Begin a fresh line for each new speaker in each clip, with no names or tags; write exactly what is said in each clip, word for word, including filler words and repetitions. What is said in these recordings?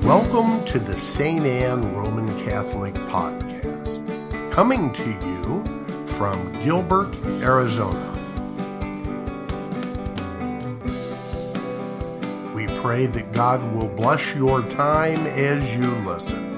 Welcome to the Saint Anne Roman Catholic Podcast, coming to you from Gilbert, Arizona. We pray that God will bless your time as you listen.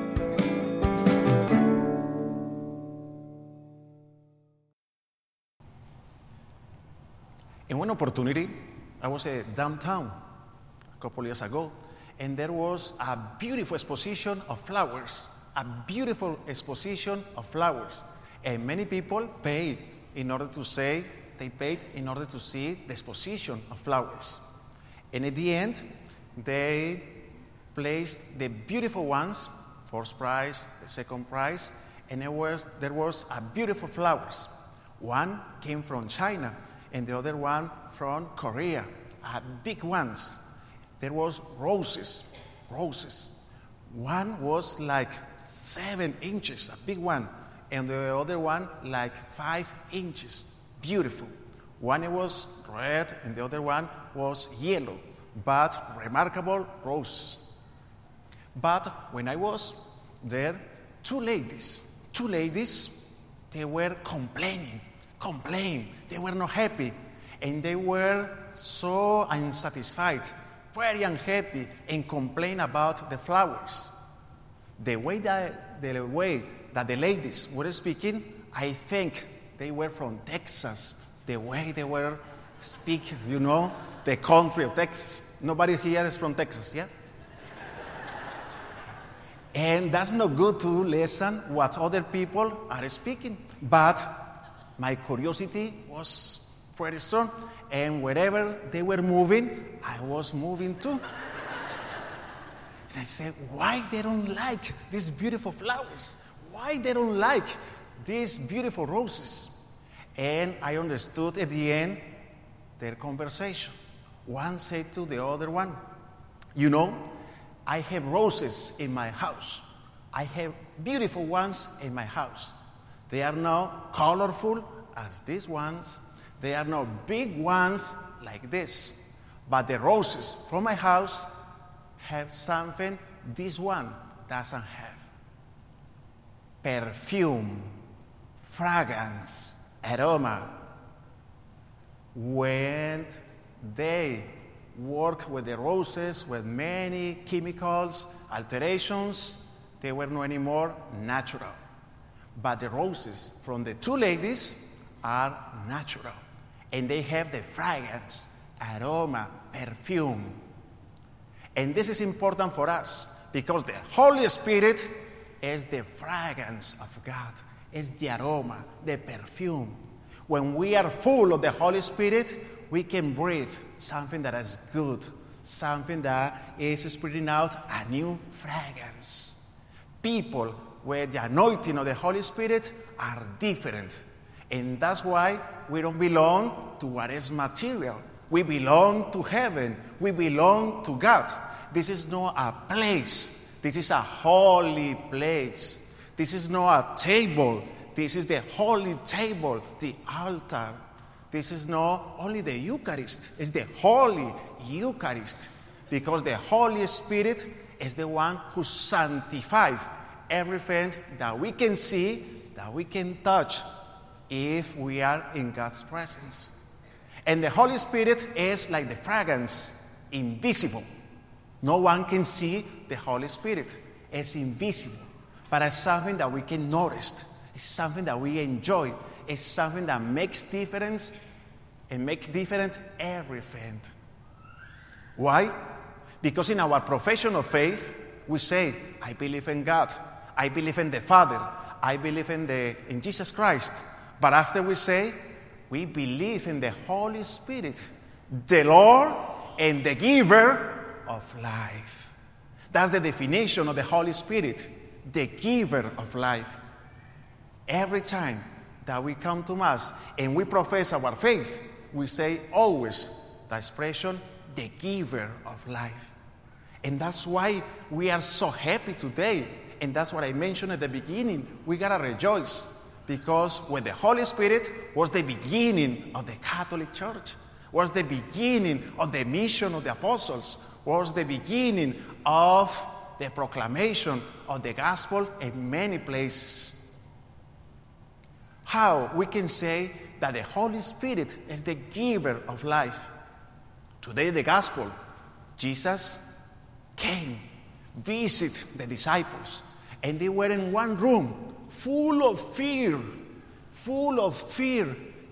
In one opportunity, I was uh, downtown a couple years ago, and there was a beautiful exposition of flowers, a beautiful exposition of flowers. And many people paid in order to say, they paid in order to see the exposition of flowers. And at the end, they placed the beautiful ones, first prize, the second prize, and there was, there was a beautiful flowers. One came from China, and the other one from Korea, uh, big ones. There was roses, roses. One was like seven inches, a big one, and the other one like five inches, beautiful. One was red, and the other one was yellow, but remarkable roses. But when I was there, two ladies, two ladies, they were complaining, complaining. They were not happy, and they were so unsatisfied, very unhappy, and complain about the flowers. The way that the way that the ladies were speaking, I think they were from Texas. The way they were speaking, you know, the country of Texas. Nobody here is from Texas, yeah? And that's not good to listen what other people are speaking. But my curiosity was pretty strong, and wherever they were moving, I was moving too. And I said, why they don't like these beautiful flowers? Why they don't like these beautiful roses? And I understood at the end their conversation. One said to the other one, you know, I have roses in my house. I have beautiful ones in my house. They are not colorful as these ones. They are not big ones like this. But the roses from my house have something this one doesn't have. Perfume, fragrance, aroma. When they work with the roses with many chemicals, alterations, they were not anymore natural. But the roses from the two ladies are natural. And they have the fragrance, aroma, perfume. And this is important for us because the Holy Spirit is the fragrance of God, is the aroma, the perfume. When we are full of the Holy Spirit, we can breathe something that is good, something that is spreading out a new fragrance. People with the anointing of the Holy Spirit are different. And that's why we don't belong to what is material. We belong to heaven. We belong to God. This is not a place. This is a holy place. This is not a table. This is the holy table, the altar. This is not only the Eucharist. It's the Holy Eucharist. Because the Holy Spirit is the one who sanctifies everything that we can see, that we can touch, if we are in God's presence. And the Holy Spirit is like the fragrance, invisible. No one can see the Holy Spirit. It's invisible. But it's something that we can notice. It's something that we enjoy. It's something that makes difference and makes different everything. Why? Because in our profession of faith, we say, I believe in God. I believe in the Father. I believe in, the, in Jesus Christ. But after we say, we believe in the Holy Spirit, the Lord and the giver of life. That's the definition of the Holy Spirit, the giver of life. Every time that we come to Mass and we profess our faith, we say always the expression, the giver of life. And that's why we are so happy today. And that's what I mentioned at the beginning. We gotta rejoice. Because when the Holy Spirit was the beginning of the Catholic Church, was the beginning of the mission of the apostles, was the beginning of the proclamation of the gospel in many places. How we can say that the Holy Spirit is the giver of life? Today, the gospel, Jesus came, visit the disciples, and they were in one room, full of fear, full of fear.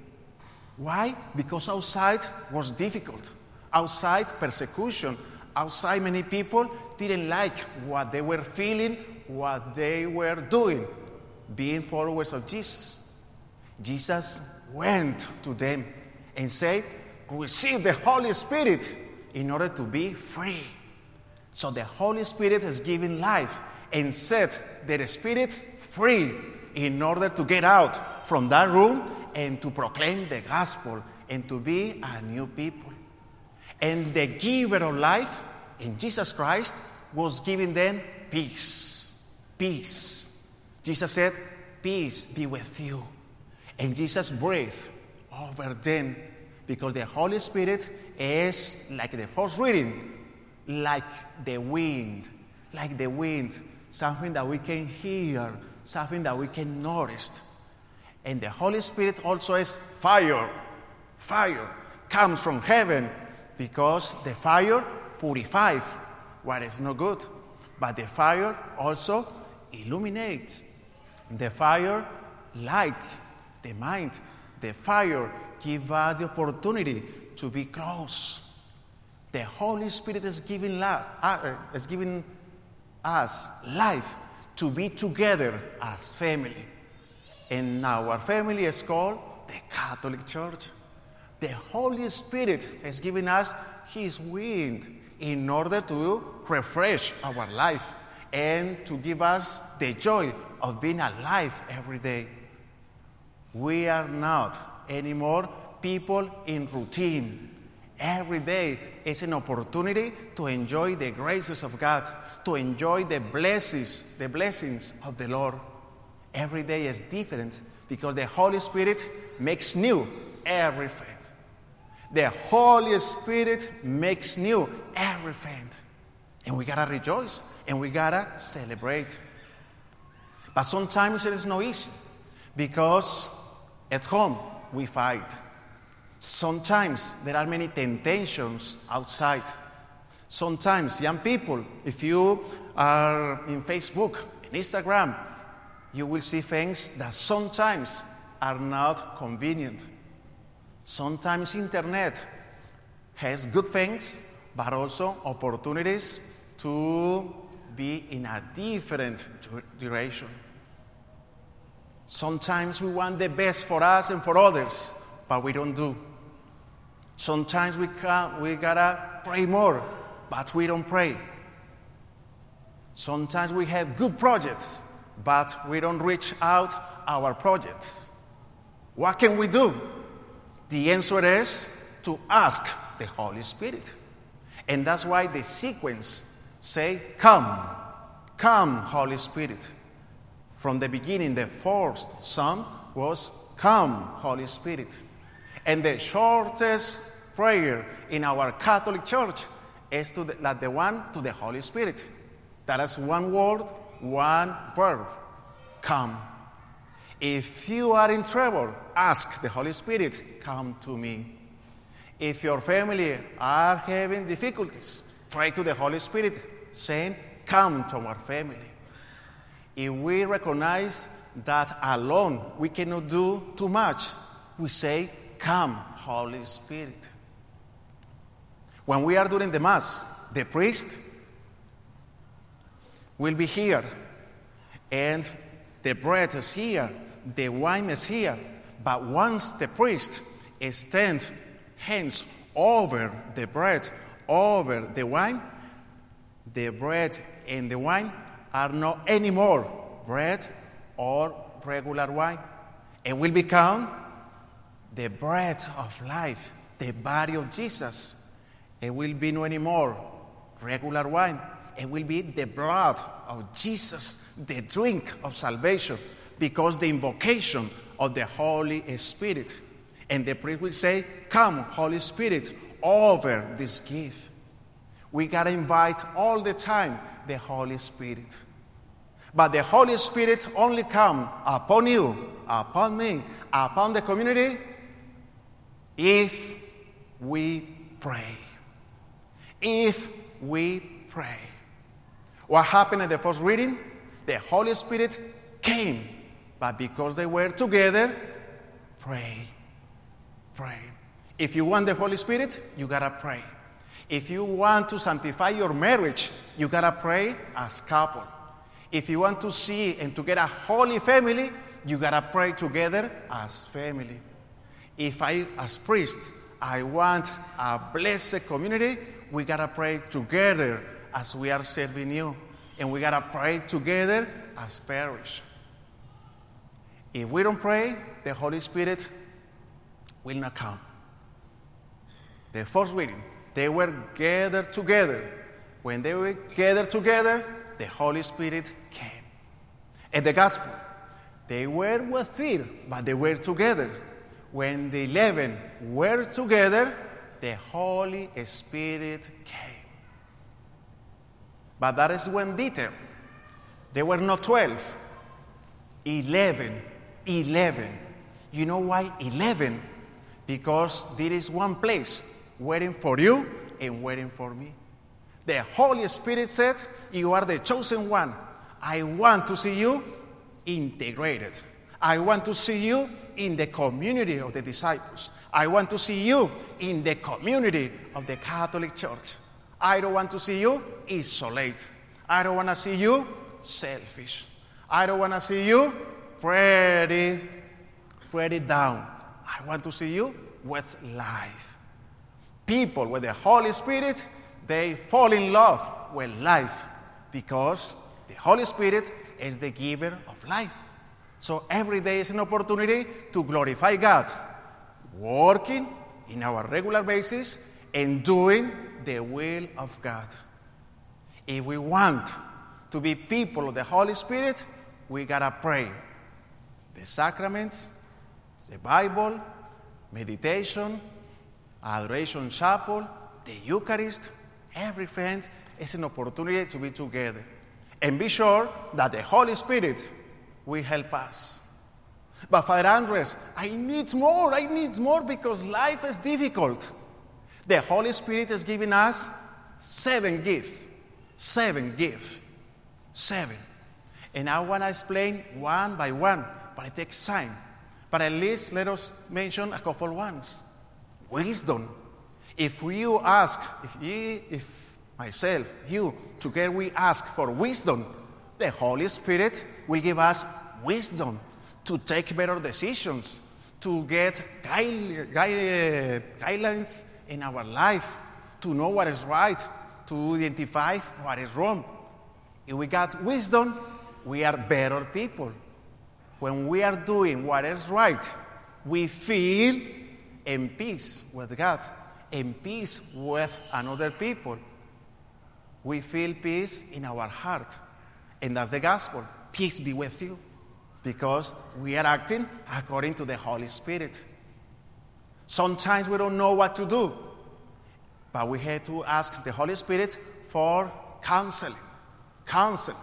Why? Because outside was difficult. Outside, persecution. Outside, many people didn't like what they were feeling, what they were doing, being followers of Jesus. Jesus went to them and said, receive the Holy Spirit in order to be free. So the Holy Spirit is giving life and set the Spirit free in order to get out from that room and to proclaim the gospel and to be a new people. And the giver of life in Jesus Christ was giving them peace. Peace. Jesus said, peace be with you. And Jesus breathed over them because the Holy Spirit is, like the first reading, like the wind. Like the wind. Something that we can hear. Something that we can notice. And the Holy Spirit also is fire. Fire comes from heaven because the fire purifies what is not good. But the fire also illuminates. The fire lights the mind. The fire gives us the opportunity to be close. The Holy Spirit is giving, la- uh, is giving us life to be together as family. And our family is called the Catholic Church. The Holy Spirit has given us His wind in order to refresh our life and to give us the joy of being alive every day. We are not anymore people in routine. Every day is an opportunity to enjoy the graces of God, to enjoy the blessings, the blessings of the Lord. Every day is different because the Holy Spirit makes new everything. The Holy Spirit makes new everything. And we gotta rejoice and we gotta celebrate. But sometimes it is not easy because at home we fight. Sometimes there are many temptations outside. Sometimes, young people, if you are in Facebook, in Instagram, you will see things that sometimes are not convenient. Sometimes internet has good things, but also opportunities to be in a different direction. Sometimes we want the best for us and for others, but we don't do. Sometimes we can, we gotta pray more, but we don't pray. Sometimes we have good projects, but we don't reach out our projects. What can we do? The answer is to ask the Holy Spirit. And that's why the sequence say, come, come, Holy Spirit. From the beginning, the first song was, come, Holy Spirit. And the shortest prayer in our Catholic Church is to the, like the one to the Holy Spirit. That is one word, one verb. Come. If you are in trouble, ask the Holy Spirit, come to me. If your family are having difficulties, pray to the Holy Spirit, saying, come to our family. If we recognize that alone we cannot do too much, we say, come, Holy Spirit. When we are doing the Mass, the priest will be here, and the bread is here, the wine is here. But once the priest extends hands over the bread, over the wine, the bread and the wine are not anymore bread or regular wine. It will become the bread of life, the body of Jesus. It will be no anymore regular wine. It will be the blood of Jesus, the drink of salvation, because the invocation of the Holy Spirit. And the priest will say, come, Holy Spirit, over this gift. We got to invite all the time the Holy Spirit. But the Holy Spirit only comes upon you, upon me, upon the community, if we pray. If we pray. What happened at the first reading? The Holy Spirit came, but because they were together, pray. Pray. If you want the Holy Spirit, you gotta pray. If you want to sanctify your marriage, you gotta pray as couple. If you want to see and to get a holy family, you gotta pray together as family. If I, as priest, I want a blessed community, we gotta pray together as we are serving you. And we gotta pray together as parish. If we don't pray, the Holy Spirit will not come. The first reading, they were gathered together. When they were gathered together, the Holy Spirit came. In the gospel, they were with fear, but they were together. When the eleven were together, the Holy Spirit came. But that is one detail. There were not twelve. Eleven. Eleven. You know why eleven? Because there is one place waiting for you and waiting for me. The Holy Spirit said, you are the chosen one. I want to see you integrated. I want to see you in the community of the disciples. I want to see you in the community of the Catholic Church. I don't want to see you isolated. I don't want to see you selfish. I don't want to see you pretty, pretty down. I want to see you with life. People with the Holy Spirit, they fall in love with life because the Holy Spirit is the giver of life. So every day is an opportunity to glorify God, working in our regular basis and doing the will of God. If we want to be people of the Holy Spirit, we gotta pray. The sacraments, the Bible, meditation, adoration chapel, the Eucharist, everything is an opportunity to be together. And be sure that the Holy Spirit will help us. But Father Andres, I need more, I need more because life is difficult. The Holy Spirit is giving us seven gifts. Seven gifts. Seven. And I want to explain one by one, but it takes time. But at least let us mention a couple ones. Wisdom. If you ask, if, you, if myself, you, together we ask for wisdom, the Holy Spirit will give us wisdom to take better decisions, to get guide, guide, guidelines in our life, to know what is right, to identify what is wrong. If we got wisdom, we are better people. When we are doing what is right, we feel in peace with God, in peace with another people. We feel peace in our heart. And that's the gospel. Peace be with you. Because we are acting according to the Holy Spirit. Sometimes we don't know what to do. But we have to ask the Holy Spirit for counseling. Counseling.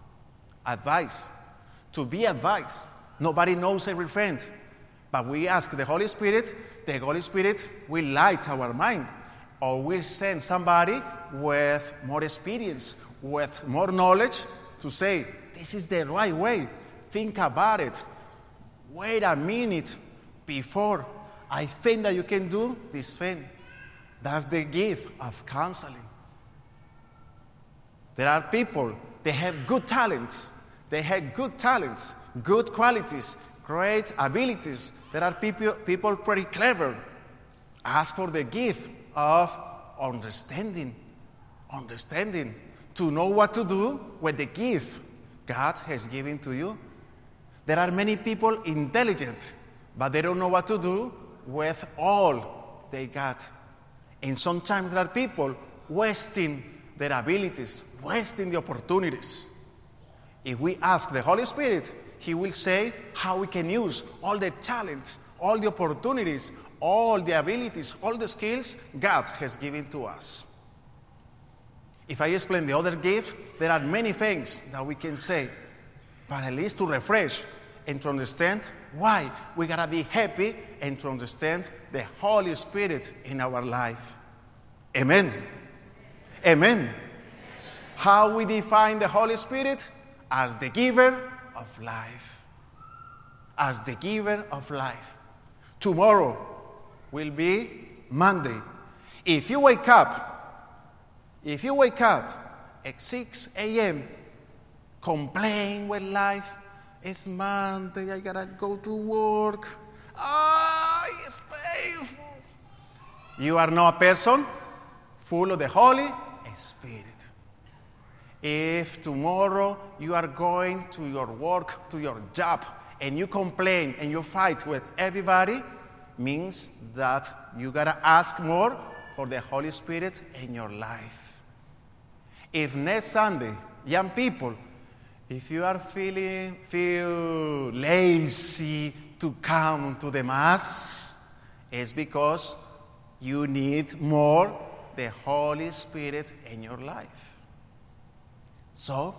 Advice. To be advised. Nobody knows everything. But we ask the Holy Spirit. The Holy Spirit will light our mind. Or will send somebody with more experience, with more knowledge to say, this is the right way. Think about it. Wait a minute before. I think that you can do this thing. That's the gift of counseling. There are people, they have good talents. They have good talents, good qualities, great abilities. There are people, people pretty clever. Ask for the gift of understanding. Understanding. To know what to do with the gift God has given to you. There are many people intelligent, but they don't know what to do with all they got. And sometimes there are people wasting their abilities, wasting the opportunities. If we ask the Holy Spirit, He will say how we can use all the talents, all the opportunities, all the abilities, all the skills God has given to us. If I explain the other gift, there are many things that we can say, but at least to refresh and to understand why we gotta be happy and to understand the Holy Spirit in our life. Amen. Amen. How we define the Holy Spirit? As the giver of life. As the giver of life. Tomorrow will be Monday. If you wake up, if you wake up at six a.m., complain with life, it's Monday, I gotta go to work. Ah, oh, it's painful. You are not a person full of the Holy Spirit. If tomorrow you are going to your work, to your job, and you complain and you fight with everybody, means that you gotta ask more for the Holy Spirit in your life. If next Sunday, young people, if you are feeling feel lazy to come to the Mass, it's because you need more the Holy Spirit in your life. So,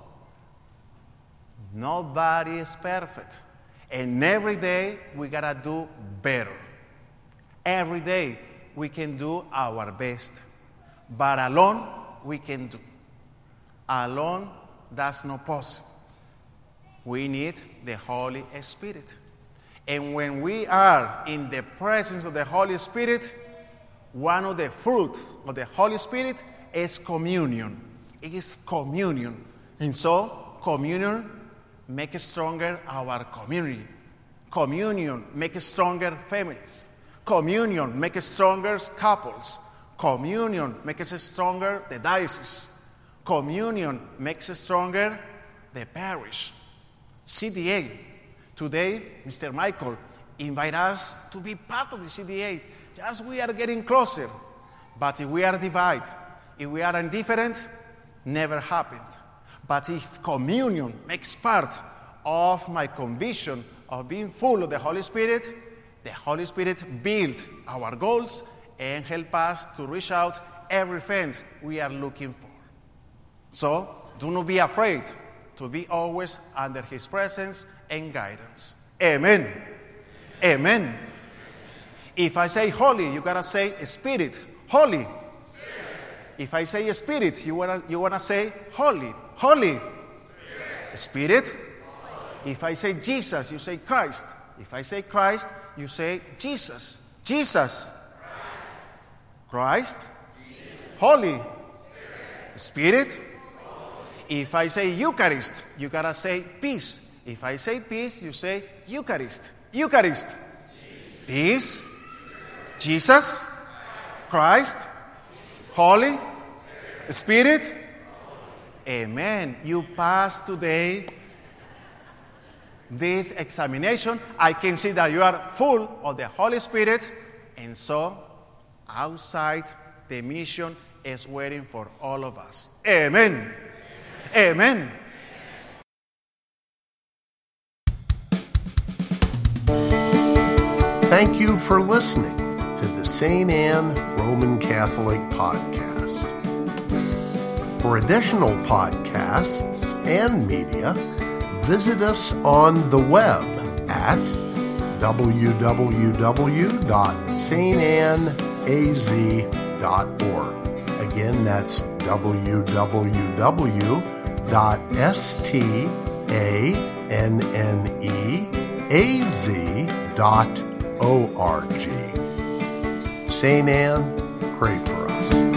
nobody is perfect. And every day we gotta do better. Every day we can do our best. But alone we can do. Alone that's not possible. We need the Holy Spirit. And when we are in the presence of the Holy Spirit, one of the fruits of the Holy Spirit is communion. It is communion. And so, communion makes stronger our community. Communion makes stronger families. Communion makes stronger couples. Communion makes stronger the diocese. Communion makes stronger the parish. C D A. Today, Mister Michael invited us to be part of the C D A. Just we are getting closer. But if we are divided, if we are indifferent, never happened. But if communion makes part of my conviction of being full of the Holy Spirit, the Holy Spirit builds our goals and help us to reach out everything we are looking for. So, do not be afraid to be always under His presence and guidance. Amen. Amen. Amen. If I say holy, you gotta say Spirit. Holy. Spirit. If I say Spirit, you wanna you wanna say holy. Holy. Spirit. Spirit. Holy. If I say Jesus, you say Christ. If I say Christ, you say Jesus. Jesus. Christ. Christ. Jesus. Holy. Spirit. Spirit. If I say Eucharist, you gotta say peace. If I say peace, you say Eucharist. Eucharist. Peace. Jesus. Christ. Holy. Spirit. Amen. You passed today this examination. I can see that you are full of the Holy Spirit. And so, outside, the mission is waiting for all of us. Amen. Amen.
Thank you for listening to the Saint Anne Roman Catholic Podcast. For additional podcasts and media, visit us on the web at w w w dot saint anne a z dot org. Again, that's w w w dot saint anne a z dot org. Saint Anne, pray for us.